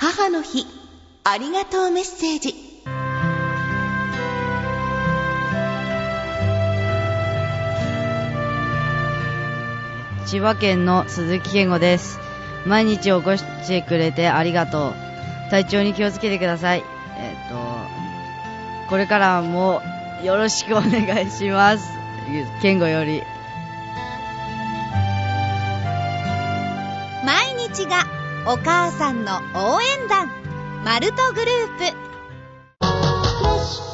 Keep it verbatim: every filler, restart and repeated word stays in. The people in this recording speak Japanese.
母の日ありがとうメッセージ。 千葉県の鈴木健吾です。毎日起こしてくれてありがとう。体調に気をつけてください。えっとこれからもよろしくお願いします。健吾より。 毎日がお母さんの応援団、マルトグループ。